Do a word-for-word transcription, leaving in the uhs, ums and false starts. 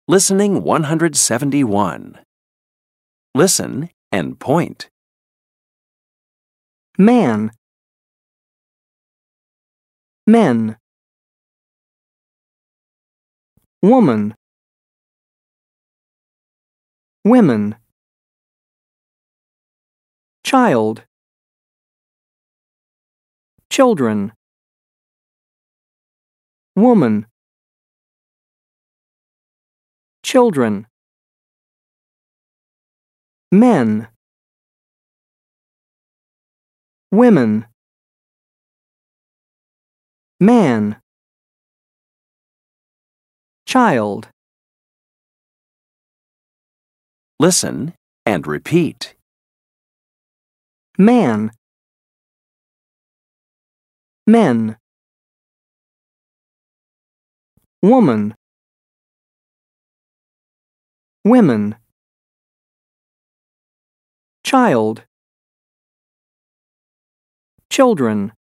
Listening one hundred seventy-one. Listen and point. Man, men, woman, women, child, children, woman, children, men, women, man, child. Listen and repeat. Man, men, woman, women, child, children.